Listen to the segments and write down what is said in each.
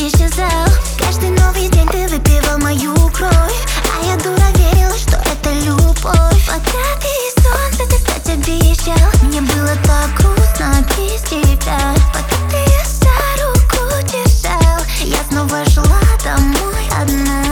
исчезал. Каждый новый день ты выпивал мою кровь, а я дура верила, что это любовь. Покатый солнце ты стать обещал. Мне было так грустно без тебя. Пока ты я за руку держал, я снова шла домой одна.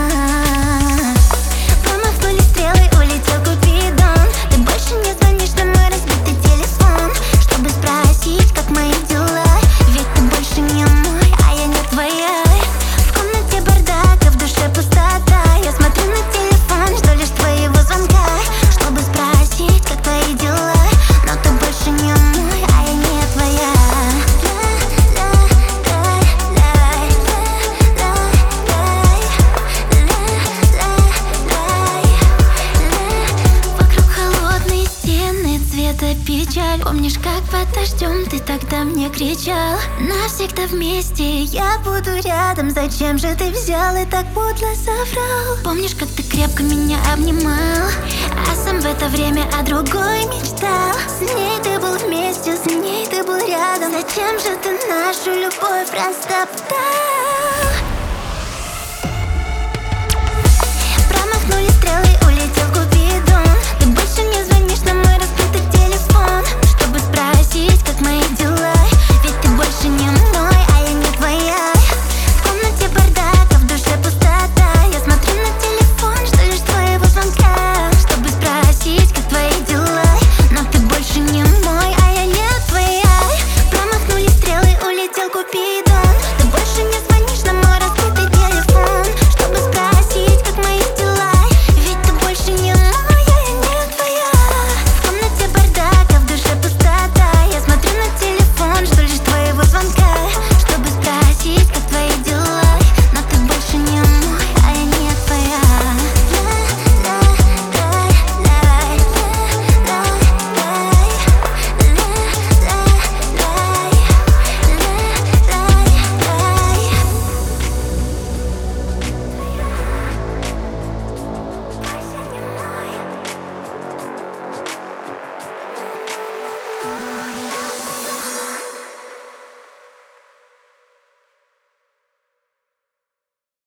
Промах были стрелы, улетел Купидон. Ты больше не звонишь на мой разбитый телефон, чтобы спросить, как мои дела. Ведь ты больше не мой, а я не твоя. В комнате бардак, а в душе пустота. Я смотрю на телефон, жду лишь твоего звонка, чтобы спросить, как твои дела. Но ты больше не мой, а я не твоя. Вокруг холодные стены цвета печаль. Помнишь, как под дождем ты тогда мне кричал: навсегда вместе, я буду рядом. Зачем же ты взял и так подло соврал? Помнишь, как ты крепко меня обнимал, а сам в это время о другой мечтал? С ней ты был вместе, с ней ты был рядом. Зачем же ты нашу любовь растоптал?